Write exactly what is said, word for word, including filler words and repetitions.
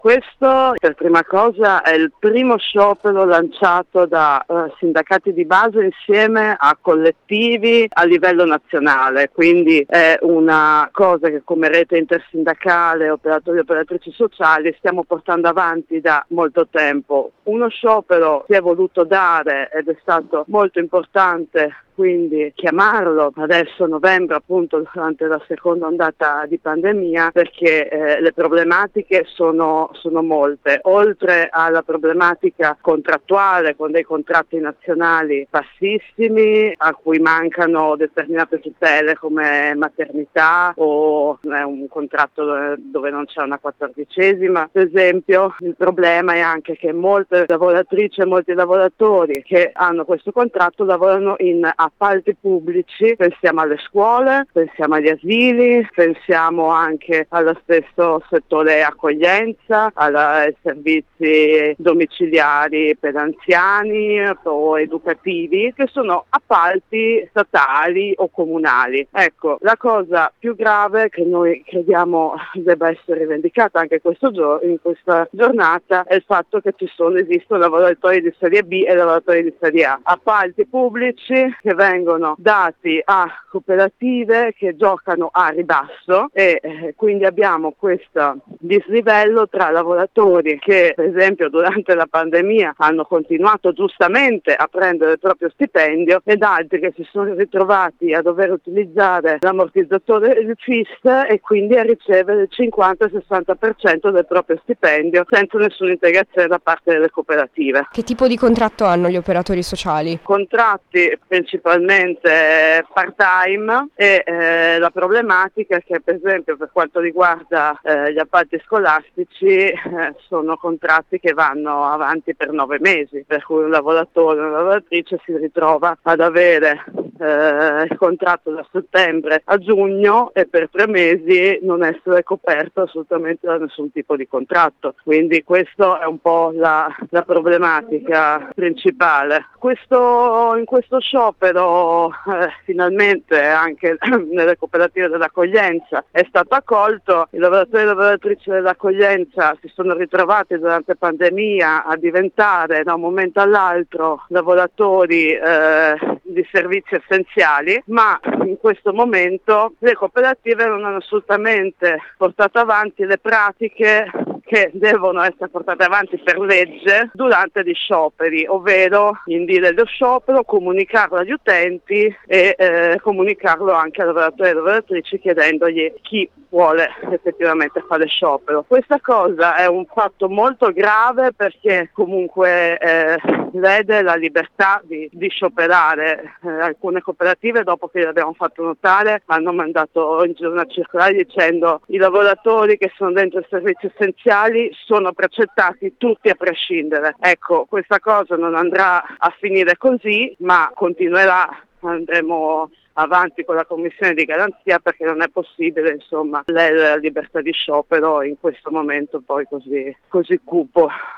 Questo per prima cosa è il primo sciopero lanciato da uh, sindacati di base insieme a collettivi a livello nazionale, quindi è una cosa che come rete intersindacale, operatori e operatrici sociali stiamo portando avanti da molto tempo. Uno sciopero si è voluto dare ed è stato molto importante quindi chiamarlo adesso a novembre appunto durante la seconda ondata di pandemia perché eh, le problematiche sono, sono molte, oltre alla problematica contrattuale con dei contratti nazionali bassissimi a cui mancano determinate tutele come maternità o eh, un contratto dove, dove non c'è una quattordicesima per esempio. Il problema è anche che molte lavoratrici e molti lavoratori che hanno questo contratto lavorano in appalti pubblici, pensiamo alle scuole, pensiamo agli asili, pensiamo anche allo stesso settore accoglienza, ai servizi domiciliari per anziani o educativi, che sono appalti statali o comunali. Ecco, la cosa più grave che noi crediamo debba essere rivendicata anche questo giorno, in questa giornata è il fatto che ci sono, esistono lavoratori di serie B e lavoratori di serie A, appalti pubblici che vengono dati a cooperative che giocano a ribasso e eh, quindi abbiamo questo dislivello tra lavoratori che per esempio durante la pandemia hanno continuato giustamente a prendere il proprio stipendio ed altri che si sono ritrovati a dover utilizzare l'ammortizzatore il F I S e quindi a ricevere il cinquanta sessanta per cento del proprio stipendio senza nessuna integrazione da parte delle cooperative. Che tipo di contratto hanno gli operatori sociali? Contratti principalmente part-time e eh, la problematica è che per esempio per quanto riguarda eh, gli appalti scolastici eh, sono contratti che vanno avanti per nove mesi, per cui un lavoratore o una lavoratrice si ritrova ad avere eh, il contratto da settembre a giugno e per tre mesi non essere coperto assolutamente da nessun tipo di contratto, quindi questo è un po' la, la problematica principale. Questo, in questo sciopero eh, finalmente anche nelle cooperative dell'accoglienza è stato accolto. I lavoratori e lavoratrici dell'accoglienza si sono ritrovati durante la pandemia a diventare da un momento all'altro lavoratori eh, di servizi essenziali, ma in questo momento le cooperative non hanno assolutamente portato avanti le pratiche che devono essere portate avanti per legge durante gli scioperi, ovvero indire lo sciopero, comunicarlo agli utenti e eh, comunicarlo anche ai lavoratori e lavoratrici chiedendogli chi vuole effettivamente fare sciopero. Questa cosa è un fatto molto grave perché comunque eh, lede la libertà di, di scioperare. Eh, alcune cooperative dopo che l'abbiamo fatto notare hanno mandato in giro una circolare dicendo i lavoratori che sono dentro i servizi essenziali sono precettati tutti a prescindere. Ecco, questa cosa non andrà a finire così, ma continuerà, andremo avanti con la commissione di garanzia perché non è possibile insomma la libertà di sciopero in questo momento poi così, così cupo.